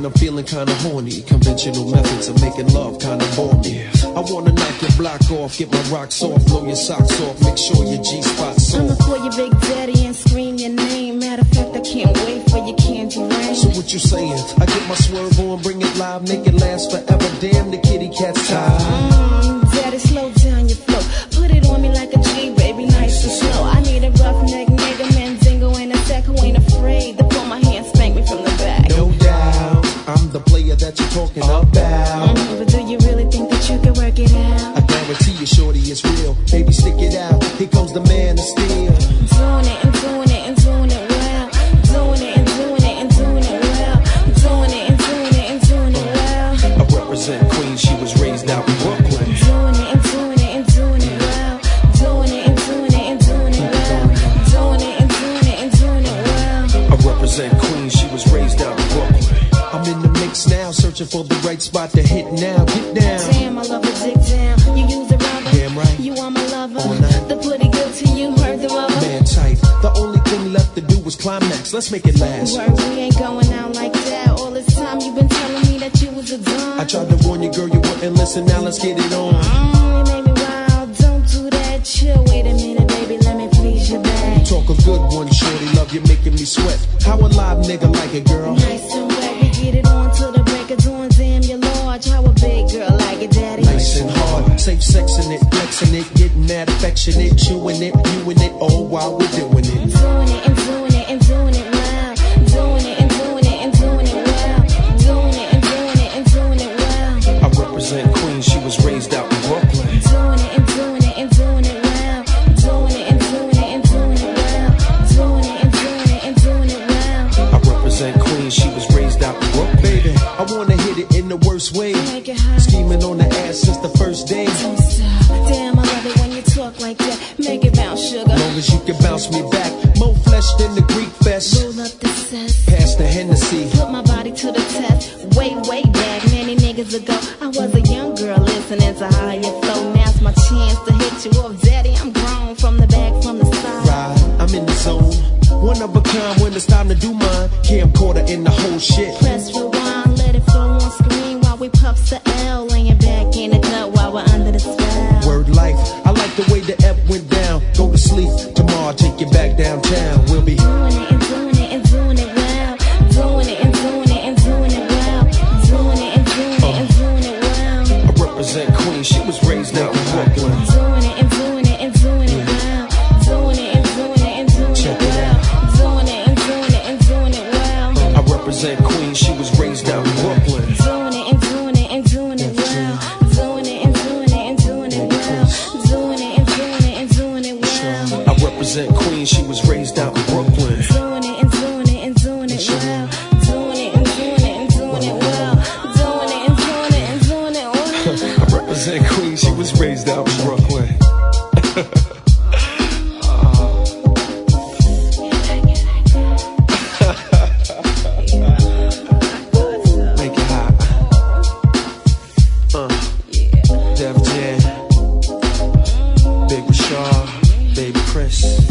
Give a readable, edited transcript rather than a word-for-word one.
I'm feeling kinda horny. Conventional methods of making love kinda bore me. I wanna knock your block off, get my rocks off, blow your socks off, make sure your G-spot's I'ma soft. call you Big Daddy and scream your name. Matter of fact, I can't wait for your candy rain. So what you saying? I get my swerve on, bring it live, make it last forever. Damn, the kitty cat's tired. Daddy, slow down your flow. Put it on me like a G, baby, nice and slow. I need a roughneck nigga, Mandingo ain't a sec who ain't afraid to pull my hand, spank me from the back. No doubt, I'm the player that you're talking about. But do you really think that you can work it out? I guarantee you, shorty, it's real. Baby, stick it out. Here comes the man of steel. Doing it and doing it and doing it well. Doing it and doing it and doing it well. Doing it and doing it and doing it well. I represent Queens, she was raised out in Brooklyn. Doing it and doing it and doing it well. Doing it and doing it and doing it well. Doing it and doing it and doing it well. I represent Queens, she was raised out in Brooklyn. I'm in the mix now, searching for the right spot to hit now. Get down. Damn, I love a dick down. You use the rubber. Damn right. You are my lover. All night. The pretty good to you, heard the rubber. Man tight. The only thing left to do was climax. Let's make it last. Word, we ain't going out like that. All this time you've been telling me that you was a dumb. I tried to warn you, girl, you wouldn't listen. Now let's get it on. You made me wild. Don't do that. Chill. Wait a minute, baby. Let me please you back. Talk a good one, shorty. Love you, making me sweat. How a live nigga like it, girl? Nice and wet. We get it on till the break of dawn. Damn, you're large. How a big girl like it, daddy? Nice and hard. Safe sexing it, flexing it, getting that affectionate, chewing it, viewing it, all while we're doing it. Doing it and doing it and doing it well. Doing it and doing it and doing it well. Doing it and doing it and doing it well. I represent Queens, she was raised out in Brooklyn. Doing it and doing it and doing it well. Doing it and doing it and doing it well. Doing it and doing it and doing it well. I represent Queens, she was raised out in Brooklyn. Baby, I wanna hit it in the worst way. Make it hot. Scheming on the ass since the first day. Don't stop. Damn, I love it when you talk like that. Make it bounce, sugar. Long as you can bounce me back. More flesh than the Greek fest. Roll up the cess. Pass the Hennessy. Put my body to the test. Way back, many niggas ago, I was a young girl listening to higher flow. Now's my chance to hit you up, daddy. I'm grown from the back, from the side. Ride, I'm in the zone. One of a kind when it's time to do mine. Camcorder in the whole shit. Press rewind, let it flow on screen while we puffs the L. Laying back in the cut while we're under the spell. Word life, I like the way the F went down. Go to sleep, tomorrow I'll take you back downtown. We'll be doing it and doing it and doing it well. Doing it and doing it and doing it well. Doing it and doing it and doing it well. I represent Queens, she was raised out in Brooklyn. Doing it and doing it and doing it well. Doing it and doing it and doing Check it it well. Doing it and doing it and doing it well. I represent Queens, she was raised out in Brooklyn. Doing it and doing it and doing it well. Doing it and doing it and doing it well. Doing it and doing it and doing it well. I represent Queens, she was raised out in Brooklyn. Doing it and doing it and doing it well. Doing it and doing it and doing it well. Doing it and doing it and doing it well. I represent Queens, she was raised out in Brooklyn. Make it hot. Def Jam, Big Rashad, Baby Chris.